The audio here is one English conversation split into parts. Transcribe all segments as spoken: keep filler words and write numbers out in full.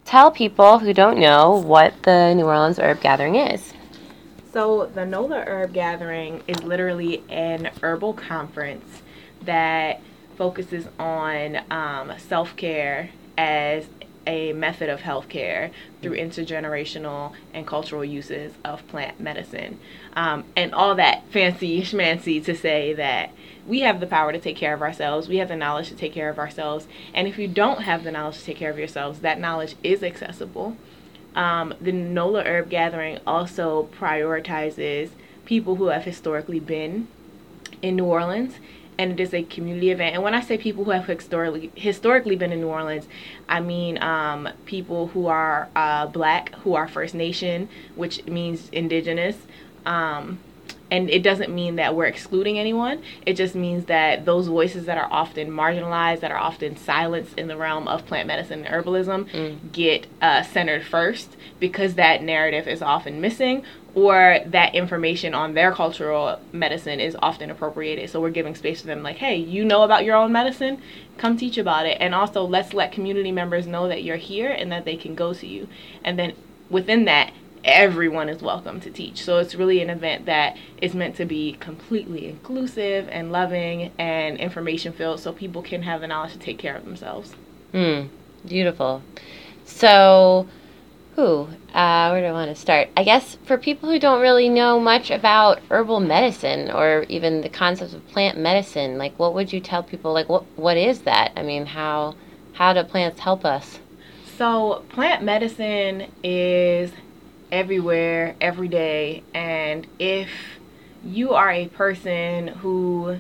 tell people who don't know what the New Orleans Herb Gathering is. So the NOLA Herb Gathering is literally an herbal conference that focuses on um, self-care as a method of healthcare through intergenerational and cultural uses of plant medicine. Um, and all that fancy schmancy to say that we have the power to take care of ourselves. We have the knowledge to take care of ourselves. And if you don't have the knowledge to take care of yourselves, that knowledge is accessible. Um, the NOLA Herb Gathering also prioritizes people who have historically been in New Orleans, and it is a community event. And when I say people who have historically historically been in New Orleans, I mean um, people who are uh, Black, who are First Nation, which means indigenous. Um, and it doesn't mean that we're excluding anyone. It just means that those voices that are often marginalized, that are often silenced in the realm of plant medicine and herbalism, mm. get uh, centered first, because that narrative is often missing, or that information on their cultural medicine is often appropriated. So we're giving space for them, like, hey, you know about your own medicine? Come teach about it. And also, let's let community members know that you're here and that they can go to you. And then within that, everyone is welcome to teach. So it's really an event that is meant to be completely inclusive and loving and information filled, so people can have the knowledge to take care of themselves. Mm, beautiful. So, who, uh, where do I want to start? I guess for people who don't really know much about herbal medicine or even the concepts of plant medicine, like what would you tell people? Like what what is that? I mean, how how do plants help us? So plant medicine is everywhere, every day, and if you are a person who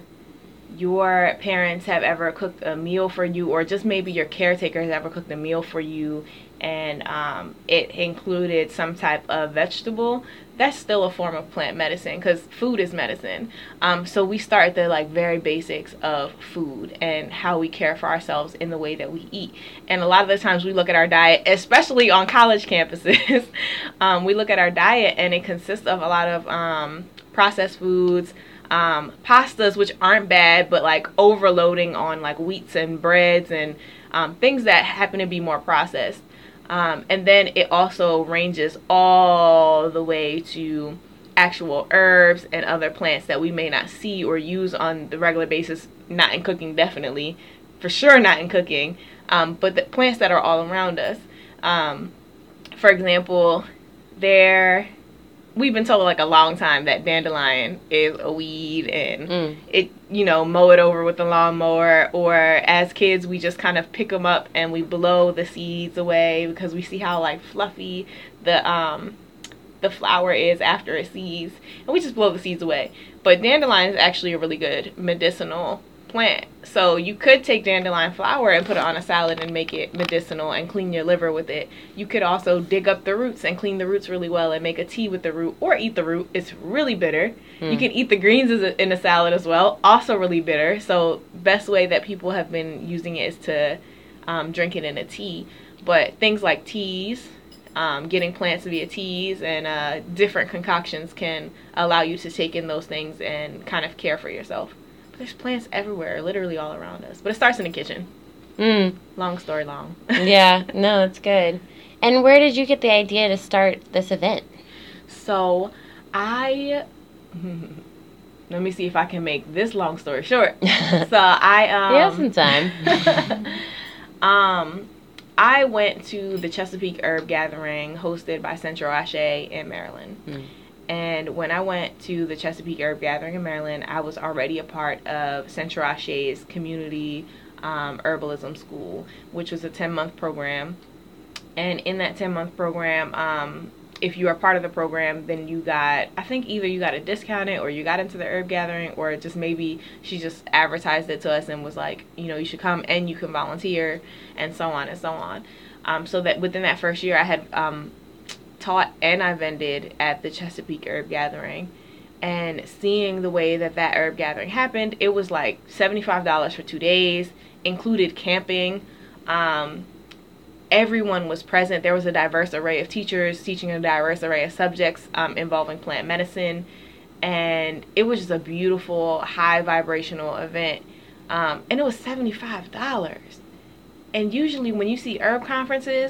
your parents have ever cooked a meal for you, or just maybe your caretaker has ever cooked a meal for you, and um, it included some type of vegetable, that's still a form of plant medicine, because food is medicine. Um, so we start the like very basics of food and how we care for ourselves in the way that we eat. And a lot of the times we look at our diet, especially on college campuses, um, we look at our diet and it consists of a lot of um, processed foods, um, pastas, which aren't bad, but like overloading on like wheats and breads and um, things that happen to be more processed. Um, and then it also ranges all the way to actual herbs and other plants that we may not see or use on the regular basis, not in cooking definitely, for sure not in cooking, um, but the plants that are all around us. Um, for example, there, we've been told like a long time that dandelion is a weed and mm. it, you know, mow it over with a lawnmower, or as kids we just kind of pick them up and we blow the seeds away because we see how like fluffy the um the flower is after it seeds, and we just blow the seeds away. But dandelion is actually a really good medicinal plant. So you could take dandelion flower and put it on a salad and make it medicinal and clean your liver with it. You could also dig up the roots and clean the roots really well and make a tea with the root, or eat the root. It's really bitter. Mm. You can eat the greens as a, in a salad as well, also really bitter. So best way that people have been using it is to um, drink it in a tea. But things like teas, um, getting plants via teas and uh, different concoctions can allow you to take in those things and kind of care for yourself. There's plants everywhere, literally all around us. But it starts in the kitchen. Mm. Long story long. Yeah, no, that's good. And where did you get the idea to start this event? So, I... let me see if I can make this long story short. So, I... Um, you have some time. um, I went to the Chesapeake Herb Gathering hosted by Central Ashe in Maryland. Mm. And when I went to the Chesapeake Herb Gathering in Maryland, I was already a part of Central Ashe's community um, herbalism school, which was a ten-month program. And in that ten-month program, um, if you are part of the program, then you got, I think either you got a discount it or you got into the herb gathering, or just maybe she just advertised it to us and was like, you know, you should come and you can volunteer, and so on and so on. Um, so that within that first year, I had... Um, taught and I vended at the Chesapeake Herb Gathering, and seeing the way that that herb gathering happened, it was like seventy-five dollars for two days, included camping. Um, everyone was present. There was a diverse array of teachers teaching a diverse array of subjects um, involving plant medicine, and it was just a beautiful, high vibrational event. Um, and it was seventy-five dollars. And usually when you see herb conferences,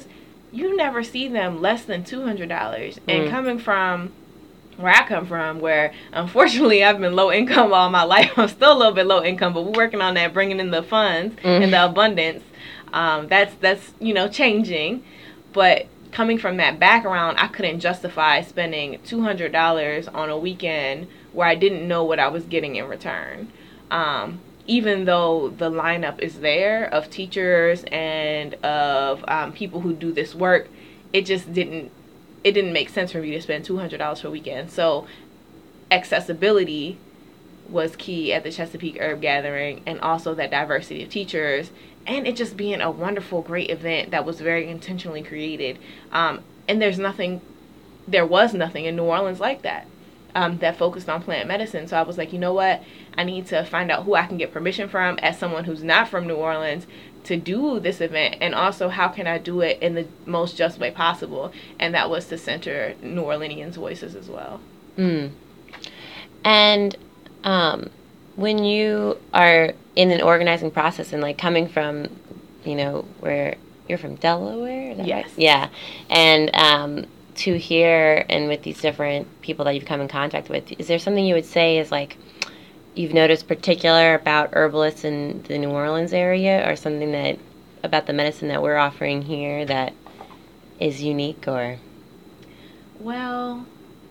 you never see them less than two hundred dollars. Mm. And coming from where I come from, where unfortunately I've been low income all my life, I'm still a little bit low income, but we're working on that, bringing in the funds mm. and the abundance. Um, that's, that's, you know, changing. But coming from that background, I couldn't justify spending two hundred dollars on a weekend where I didn't know what I was getting in return. Um, even though the lineup is there of teachers and of um, people who do this work, it just didn't, it didn't make sense for me to spend two hundred dollars per weekend. So accessibility was key at the Chesapeake Herb Gathering, and also that diversity of teachers, and it just being a wonderful, great event that was very intentionally created. Um, and there's nothing, there was nothing in New Orleans like that, um, that focused on plant medicine. So I was like, you know what? I need to find out who I can get permission from as someone who's not from New Orleans to do this event, and also how can I do it in the most just way possible. And that was to center New Orleanians' voices as well. Mm. And um, when you are in an organizing process and like coming from, you know, where you're from Delaware? Is that Yes. Right? Yeah. And um, to here and with these different people that you've come in contact with, is there something you would say is like you've noticed particular about herbalists in the New Orleans area, or something that about the medicine that we're offering here that is unique? Or well,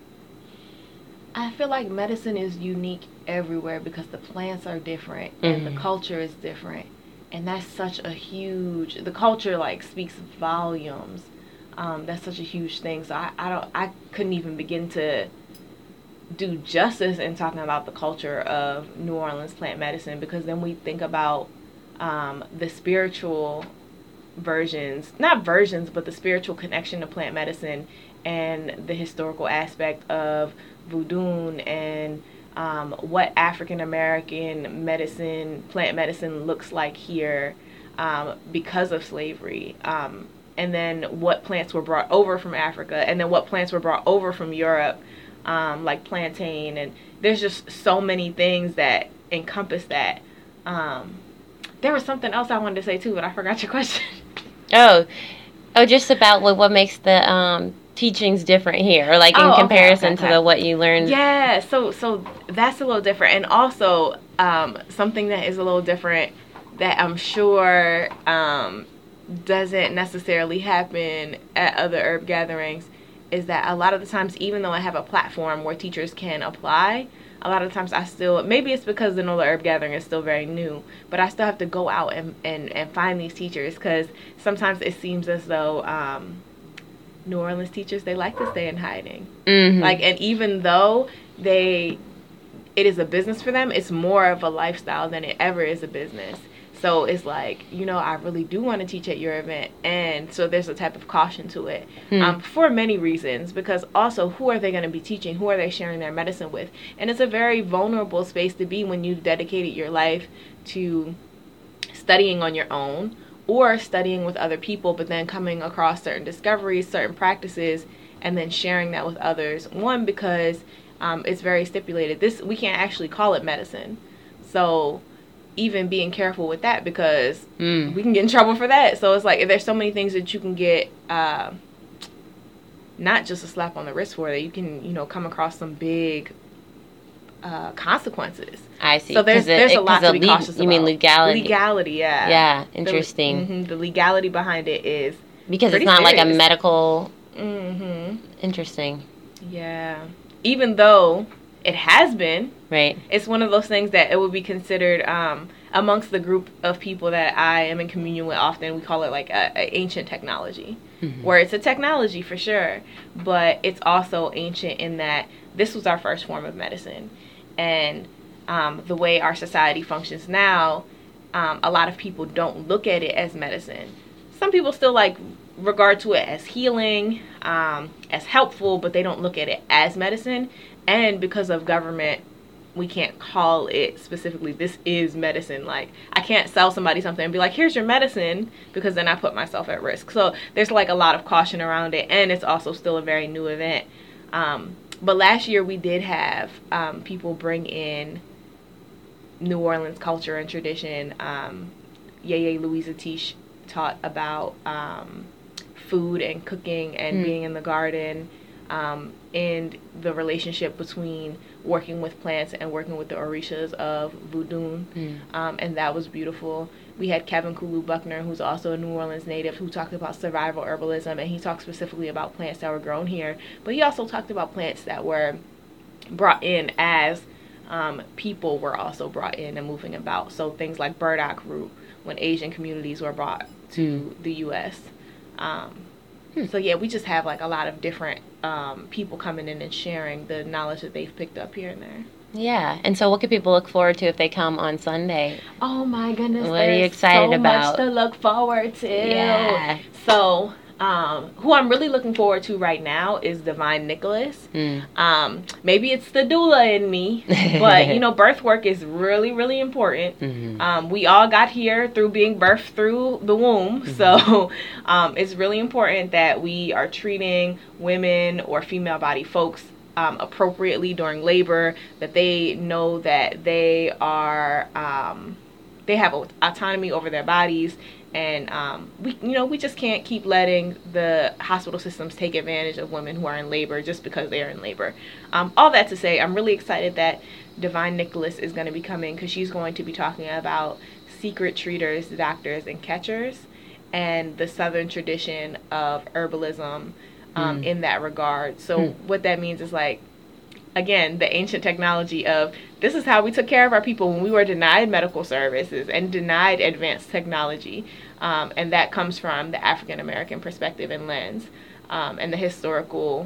I feel like medicine is unique everywhere because the plants are different and mm-hmm. the culture is different, and that's such a huge, the culture like speaks volumes. Um, that's such a huge thing. So I, I don't I couldn't even begin to do justice in talking about the culture of New Orleans plant medicine, because then we think about um, the spiritual versions, not versions, but the spiritual connection to plant medicine and the historical aspect of voodoo and um, what African American medicine, plant medicine looks like here um, because of slavery. Um, and then what plants were brought over from Africa, and then what plants were brought over from Europe, um, like plantain. And there's just so many things that encompass that. Um, there was something else I wanted to say too, but I forgot your question. Oh, oh, just about what, what makes the um, teachings different here, or like in oh, comparison okay, okay, okay. to the what you learned. Yeah, so so that's a little different, and also um, something that is a little different that I'm sure um, doesn't necessarily happen at other herb gatherings is that a lot of the times, even though I have a platform where teachers can apply, a lot of times I still, maybe it's because the NOLA Herb Gathering is still very new, but I still have to go out and, and, and find these teachers, because sometimes it seems as though um, New Orleans teachers, they like to stay in hiding. Mm-hmm. Like, and even though they, it is a business for them, it's more of a lifestyle than it ever is a business. So it's like, you know, I really do want to teach at your event. And so there's a type of caution to it hmm. um, for many reasons, because also who are they going to be teaching? Who are they sharing their medicine with? And it's a very vulnerable space to be when you've dedicated your life to studying on your own or studying with other people, but then coming across certain discoveries, certain practices, and then sharing that with others. One, because um, it's very stipulated. This, we can't actually call it medicine. So even being careful with that, because mm. we can get in trouble for that. So it's like, there's so many things that you can get, uh, not just a slap on the wrist for, that you can, you know, come across some big uh, consequences. I see. So there's it, there's it, a lot to be le- cautious about. You mean legality? Legality, yeah. Yeah, interesting. The, mm-hmm, the legality behind it is because it's not serious. like a medical. Mm-hmm. Interesting. Yeah. Even though it has been. Right. It's one of those things that it would be considered um, amongst the group of people that I am in communion with often. We call it like a, a ancient technology, mm-hmm. where it's a technology for sure, but it's also ancient in that this was our first form of medicine. And um, the way our society functions now, um, a lot of people don't look at it as medicine. Some people still like regard to it as healing, um, as helpful, but they don't look at it as medicine. And because of government, we can't call it specifically, this is medicine. Like, I can't sell somebody something and be like, here's your medicine, because then I put myself at risk. So there's like a lot of caution around it, and it's also still a very new event. Um, but last year we did have um, people bring in New Orleans culture and tradition. Um, Yeye Louisa Tish taught about um, food and cooking and Mm. being in the garden, um, and the relationship between working with plants and working with the orishas of voodoo. Mm. Um, and that was beautiful. We had Kevin Kulu Buckner, who's also a New Orleans native, who talked about survival herbalism, and he talked specifically about plants that were grown here. But he also talked about plants that were brought in as um, people were also brought in and moving about. So things like burdock root, when Asian communities were brought to mm. the U S Um, hmm. So yeah, we just have like a lot of different um, people coming in and sharing the knowledge that they've picked up here and there. Yeah, and so what can people look forward to if they come on Sunday? Oh my goodness, what are you excited so about? Much to look forward to. Yeah. So, um, who I'm really looking forward to right now is Divine Nicholas. Mm. Um, maybe it's the doula in me, but you know, birth work is really, really important. Mm-hmm. Um, we all got here through being birthed through the womb, mm-hmm. so um, it's really important that we are treating women or female body folks Um, appropriately during labor, that they know that they are um, they have autonomy over their bodies, and um, we you know we just can't keep letting the hospital systems take advantage of women who are in labor just because they are in labor. Um, all that to say, I'm really excited that Divine Nicholas is going to be coming, because she's going to be talking about secret treaters, doctors, and catchers, and the Southern tradition of herbalism. Um, mm. in that regard. So mm. what that means is, like, again, the ancient technology of this is how we took care of our people when we were denied medical services and denied advanced technology. Um, and that comes from the African American perspective and lens, um, and the historical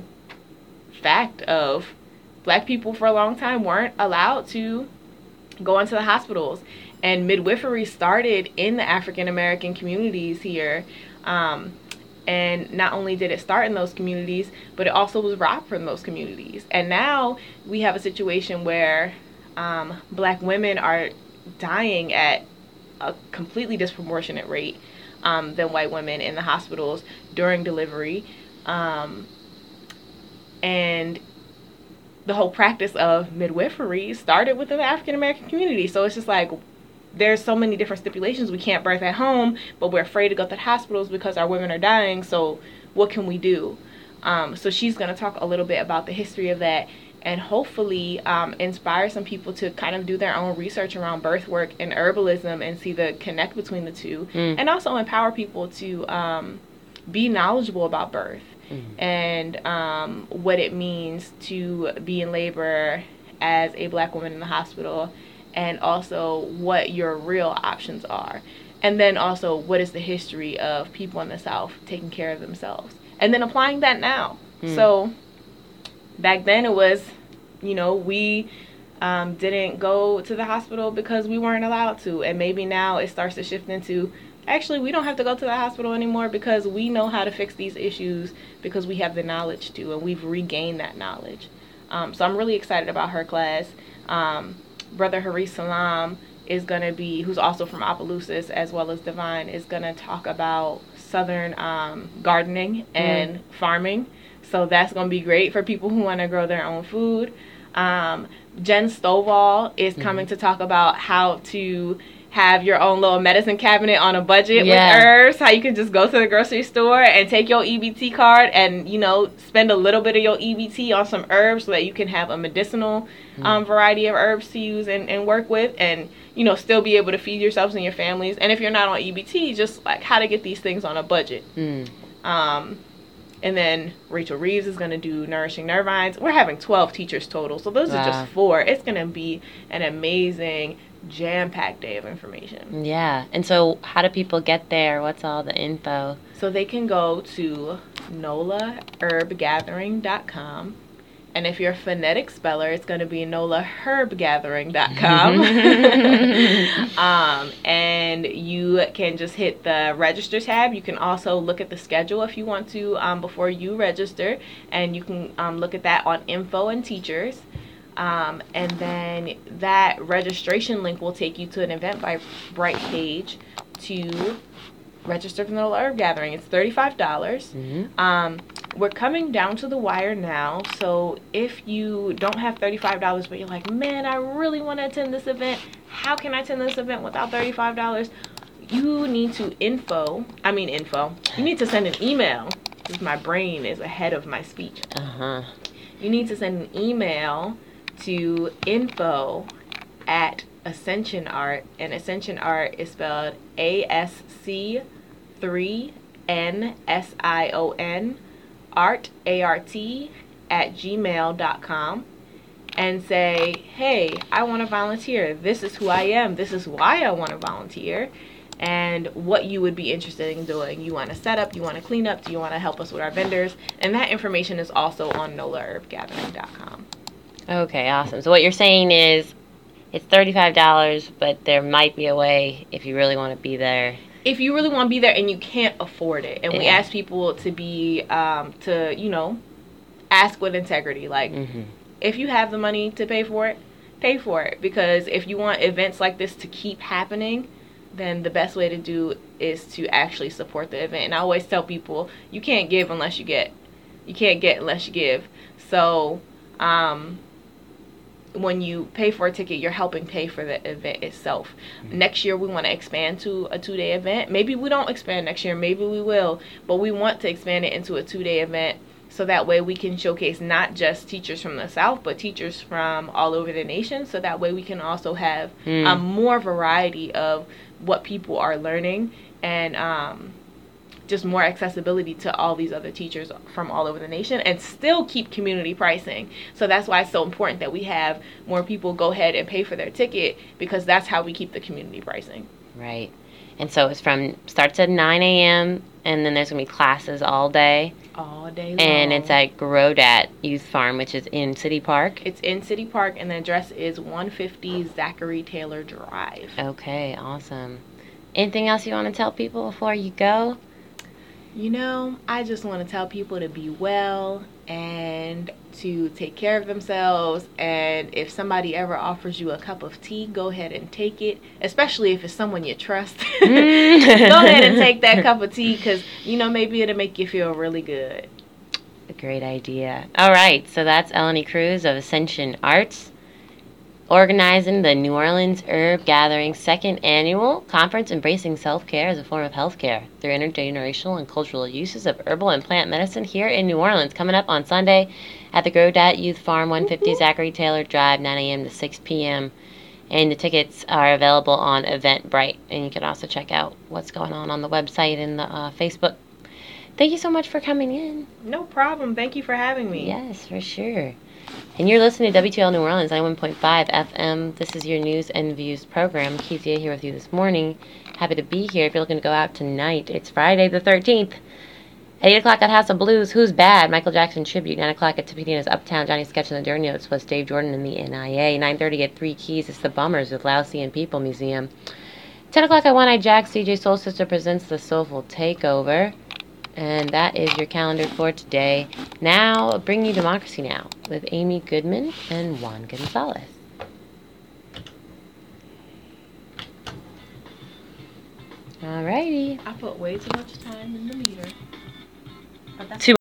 fact of black people for a long time weren't allowed to go into the hospitals. And midwifery started in the African American communities here. Um, And not only did it start in those communities, but it also was robbed from those communities. And now we have a situation where um, black women are dying at a completely disproportionate rate um, than white women in the hospitals during delivery. Um, and the whole practice of midwifery started within the African American community. So it's just like, there's so many different stipulations. We can't birth at home, but we're afraid to go to the hospitals because our women are dying. So what can we do? Um, so she's going to talk a little bit about the history of that, and hopefully um, inspire some people to kind of do their own research around birth work and herbalism and see the connect between the two, mm. and also empower people to um, be knowledgeable about birth mm. and um, what it means to be in labor as a black woman in the hospital, and also what your real options are. And then also, what is the history of people in the South taking care of themselves? And then applying that now. Mm. So back then it was, you know, we um, didn't go to the hospital because we weren't allowed to. And maybe now it starts to shift into, actually, we don't have to go to the hospital anymore because we know how to fix these issues because we have the knowledge to, and we've regained that knowledge. Um, so I'm really excited about her class. Um, Brother Haris Salam is going to be, who's also from Opelousas as well as Divine, is going to talk about Southern um, gardening and mm. farming. So that's going to be great for people who want to grow their own food. Um, Jen Stovall is coming mm-hmm. to talk about how to have your own little medicine cabinet on a budget yeah. with herbs, how you can just go to the grocery store and take your E B T card and, you know, spend a little bit of your E B T on some herbs so that you can have a medicinal mm. um, variety of herbs to use and, and work with, and, you know, still be able to feed yourselves and your families. And if you're not on E B T, just like how to get these things on a budget. Mm. Um, and then Rachel Reeves is going to do Nourishing Nervines. We're having twelve teachers total, so those wow. are just four. It's going to be an amazing jam-packed day of information. Yeah. And so how do people get there? What's all the info? So they can go to nola herb gathering dot com, and if you're a phonetic speller, it's going to be nola herb gathering dot com. um, and you can just hit the register tab. You can also look at the schedule if you want to um, before you register, and you can um, look at that on info and teachers. Um, and then that registration link will take you to an Eventbrite page to register for the Nola Herb Gathering. It's thirty-five dollars. Mm-hmm. Um, we're coming down to the wire now, so if you don't have thirty-five dollars, but you're like, man, I really want to attend this event, how can I attend this event without thirty-five dollars? you need to info, I mean info, you need to send an email, because my brain is ahead of my speech. Uh-huh. You need to send an email to info at Ascension Art, and Ascension Art is spelled A S C three N S I O N, art, A R T, at gmail dot com, and say, hey, I want to volunteer. This is who I am. This is why I want to volunteer, and what you would be interested in doing. You want to set up, you want to clean up, do you want to help us with our vendors? And that information is also on nola herb gathering dot com. Okay, awesome. So what you're saying is it's thirty-five dollars, but there might be a way if you really want to be there. If you really want to be there and you can't afford it. And Yeah. we ask people to be, um, to, you know, ask with integrity. Like, Mm-hmm. if you have the money to pay for it, pay for it. Because if you want events like this to keep happening, then the best way to do is to actually support the event. And I always tell people, you can't give unless you get. You can't get unless you give. So, um, when you pay for a ticket, you're helping pay for the event itself. Mm-hmm. Next year, we want to expand to a two-day event. Maybe we don't expand next year. Maybe we will. But we want to expand it into a two-day event, so that way we can showcase not just teachers from the South, but teachers from all over the nation. So that way we can also have mm. um, more variety of what people are learning, and um, just more accessibility to all these other teachers from all over the nation, and still keep community pricing. So that's why it's so important that we have more people go ahead and pay for their ticket, because that's how we keep the community pricing. Right. And so it's from, starts at nine a.m., and then there's going to be classes all day. All day long. And it's at Grodat Youth Farm, which is in City Park. It's in City Park, and the address is one fifty Zachary Taylor Drive. Okay, awesome. Anything else you want to tell people before you go? You know, I just want to tell people to be well and to take care of themselves. And if somebody ever offers you a cup of tea, go ahead and take it, especially if it's someone you trust. Mm. Go ahead and take that cup of tea, because, you know, maybe it'll make you feel really good. A great idea. All right, so that's Eleni Cruz of Ascension Arts, organizing the New Orleans Herb Gathering second annual conference, embracing self-care as a form of healthcare through intergenerational and cultural uses of herbal and plant medicine here in New Orleans, coming up on Sunday at the Grodat Youth Farm, one fifty mm-hmm. Zachary Taylor Drive, nine a.m. to six p.m. And the tickets are available on Eventbrite, and you can also check out what's going on on the website and the uh, Facebook. Thank you so much for coming in. No problem. Thank you for having me. Yes, for sure. And you're listening to W T L New Orleans, ninety-one point five F M. This is your News and Views program. Kezia here with you this morning. Happy to be here. If you're looking to go out tonight, it's Friday the thirteenth. At eight o'clock at House of Blues, Who's Bad? Michael Jackson Tribute. nine o'clock at Topetina's Uptown, Johnny Sketch and the Dirty Notes plus Dave Jordan and the N I A. nine thirty at Three Keys, it's the Bummers with Lousy and People Museum. ten o'clock at One Eye Jack's, D J Soul Sister presents the Soulful Takeover. And that is your calendar for today. Now, Bring You Democracy Now! With Amy Goodman and Juan Gonzalez. Alrighty. I put way too much time in the meter. Too